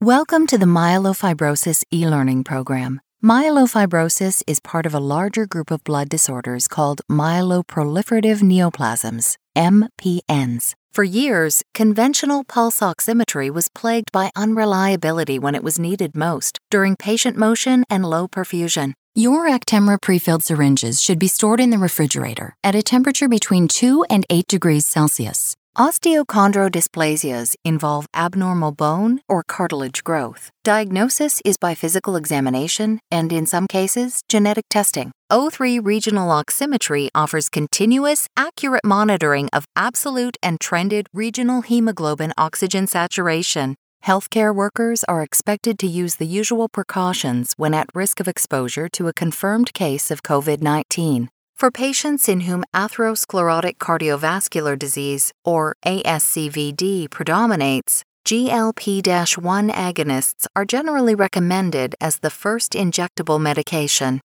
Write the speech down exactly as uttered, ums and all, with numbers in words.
Welcome to the Myelofibrosis e-learning program. Myelofibrosis is part of a larger group of blood disorders called myeloproliferative neoplasms, M P Ns. For years, conventional pulse oximetry was plagued by unreliability when it was needed most, during patient motion and low perfusion. Your Actemra prefilled syringes should be stored in the refrigerator at a temperature between two and eight degrees Celsius. Osteochondrodysplasias involve abnormal bone or cartilage growth. Diagnosis is by physical examination and, in some cases, genetic testing. O three Regional Oximetry offers continuous, accurate monitoring of absolute and trended regional hemoglobin oxygen saturation. Healthcare workers are expected to use the usual precautions when at risk of exposure to a confirmed case of COVID nineteen. For patients in whom atherosclerotic cardiovascular disease, or A S C V D, predominates, G L P one agonists are generally recommended as the first injectable medication.